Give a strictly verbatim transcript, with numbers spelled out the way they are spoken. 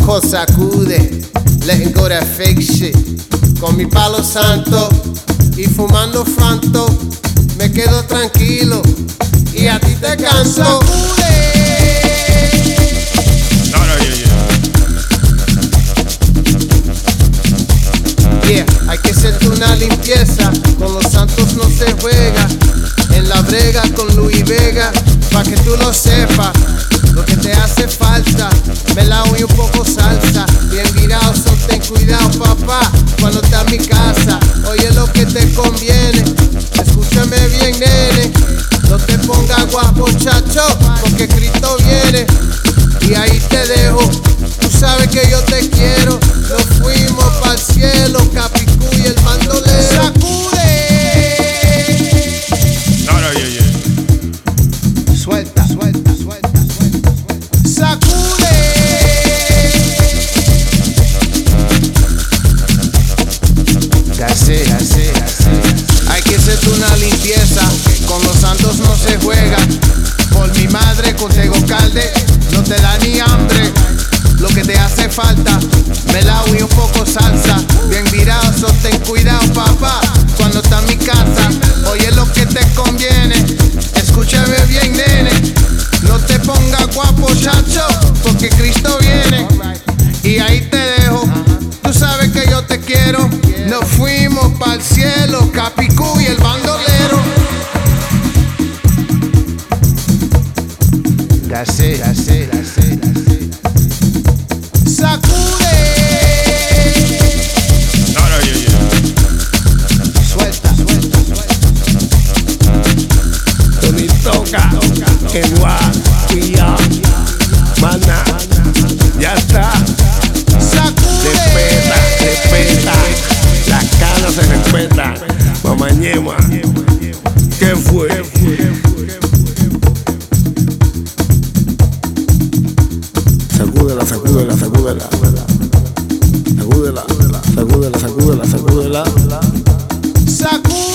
Loco sacude, letting go that fake shit. Con mi palo santo y fumando Fanto, me quedo tranquilo y a ti te canso. No, no, yeah, yeah. Yeah, hay que hacerte una limpieza, con los santos no se juega. En la brega con Luis Vega, pa' que tú lo sepas. Lo que te hace falta, melao y un poco salsa. Bien virado, so ten cuidado, papá, cuando estás en mi casa. Oye lo que te conviene, escúchame bien, nene. No te pongas guapo, chacho, porque Cristo viene. Y ahí te dejo, tú sabes que yo te quiero. Nos fuimos pa'l cielo, Capicú y el bandolero. ¡Sacude! no, no, yeah, yeah. Suelta, suelta, suelta, suelta, suelta. ¡Sacude! Así, así, así. Hay que hacerte una limpieza, con los santos no se juega. Por mi madre, con Tego Calde, no te da ni hambre. Lo que te hace falta, melao y un poco salsa. Bien virado, so ten cuidado, papá, cuando está en mi casa. Oye lo que te conviene, escúchame bien, nene. No te pongas guapo, chacho, porque Cristo viene. Y ahí te dejo, tú sabes que yo te quiero. Nos fuimos pa'l cielo, Capicú y el bandolero. That's it, that's it, that's it, that's it. Sacude. No, no, yeah, yeah. Suelta, suelta, suelta. Tony toca, en Guaya, mana, ya está. Sacude. Respeta, respeta, las canas se respetan. Mamañema, ¿qué fue? Sacúdela, sacúdela, sacúdela. Sacúdela, sacúdela, sacúdela, sacúdela. Sacude.